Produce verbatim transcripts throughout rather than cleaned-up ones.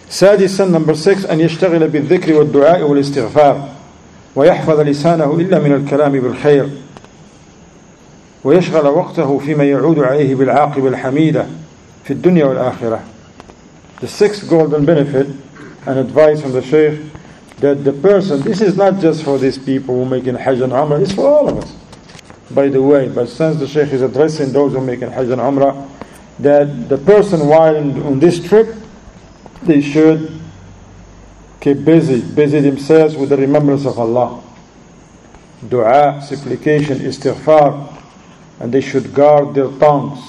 سادسا number six أن يشتغل بالذكر والدعاء والاستغفار ويحفظ لسانه إلا من الكلام بالخير ويشغل وقته فيما يعود عليه بالعاقبة الحميدة في الدنيا والآخرة. The sixth golden benefit and advice from the Shaykh, that the person, this is not just for these people who make in Hajj and Umrah, it's for all of us, by the way. But since the Shaykh is addressing those who make in Hajj and Umrah, that the person while in, on this trip, they should keep busy, busy themselves with the remembrance of Allah, dua, supplication, istighfar, and they should guard their tongues,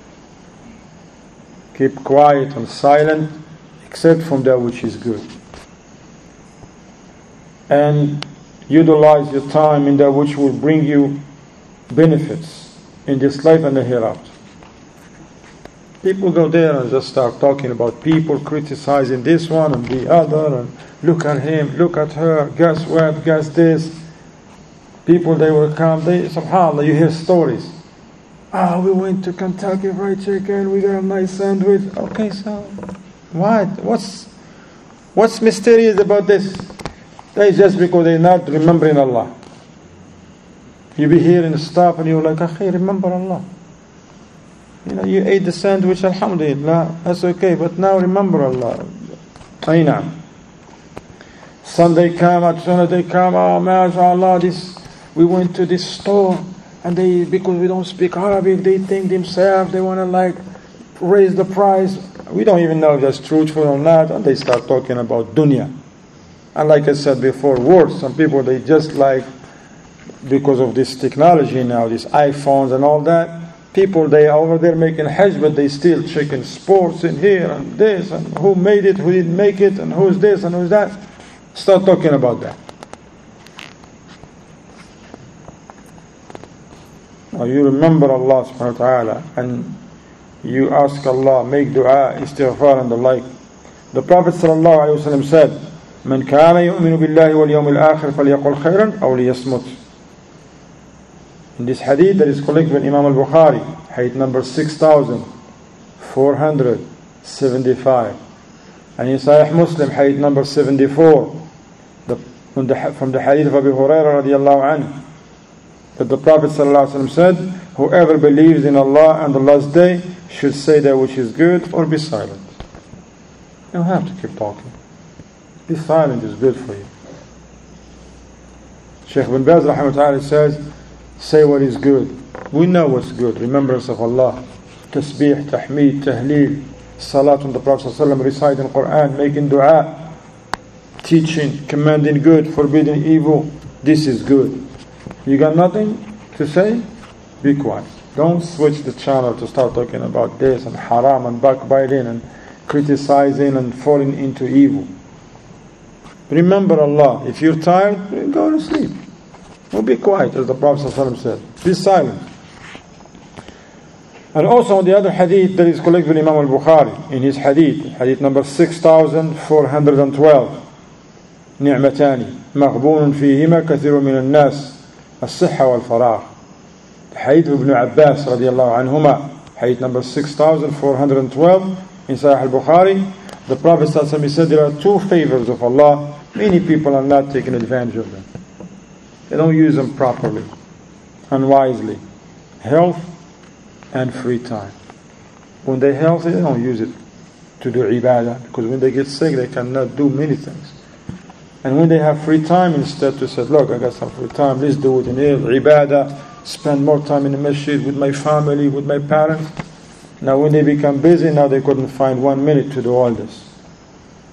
keep quiet and silent except from that which is good, and utilize your time in that which will bring you benefits in this life and the hereafter. People go there and just start talking about people, criticizing this one and the other, and look at him, look at her, guess what, guess this. People, they will come, they, subhanAllah, you hear stories. Ah, oh, we went to Kentucky Fried Chicken, we got a nice sandwich. Okay, so what? What's what's mysterious about this? That's just because they're not remembering Allah. You be hearing stuff and you're like, akhi, remember Allah. You know, you ate the sandwich, alhamdulillah, that's okay, but now remember Allah. Aina. Sunday come, at Sunday come, oh mashallah, this, we went to this store, and they, because we don't speak Arabic, they think themselves, they want to like raise the price. We don't even know if that's truthful or not, and they start talking about dunya. And like I said before, worse, some people, they just like, because of this technology now, these iPhones and all that, people, they are over there making Hajj, but they still checking sports in here and this, and who made it, who didn't make it, and who's this and who's that. Start talking about that. Now you remember Allah subhanahu wa ta'ala, and you ask Allah, make dua, istighfar and the like. The Prophet sallallahu alayhi wa sallam said, من كان يؤمن بالله واليوم الآخر فليقل خيرا أو ليصمت. In this hadith that is collected by Imam al-Bukhari, hadith number six thousand four hundred seventy-five. And in Sahih Muslim, hadith number seventy-four, the, from, the, from the hadith of Abu Hurairah radiallahu anhu, that the Prophet sallallahu alaihi wasallam said, whoever believes in Allah and the last day should say that which is good or be silent. You don't have to keep talking. Be silent is good for you. Shaykh bin Baz rahimahullah says, say what is good. We know what's good. Remembrance of Allah, tasbih, tahmeed, tahleel, salat on the Prophet ﷺ, reciting Quran, making dua, teaching, commanding good, forbidding evil. This is good. You got nothing to say? Be quiet. Don't switch the channel to start talking about this and haram and backbiting and criticizing and falling into evil. Remember Allah. If you're tired, go to sleep. Or be quiet, as the Prophet ﷺ said. Be silent. And also on the other hadith that is collected by Imam al-Bukhari, in his hadith, hadith number six thousand four hundred twelve, نعمتان مغبون فيهما كثير من الناس الصحة والفراغ. Hadith of Ibn Abbas radiallahu anhuma, hadith number six thousand four hundred twelve in Sahih al-Bukhari. The Prophet ﷺ said there are two favors of Allah. Many people are not taking advantage of them. They don't use them properly, unwisely. Health and free time. When they're healthy, they don't use it to do ibadah, because when they get sick, they cannot do many things. And when they have free time, instead to say, look, I got some free time, let's do it in here, ibadah, spend more time in the masjid with my family, with my parents. Now when they become busy, now they couldn't find one minute to do all this.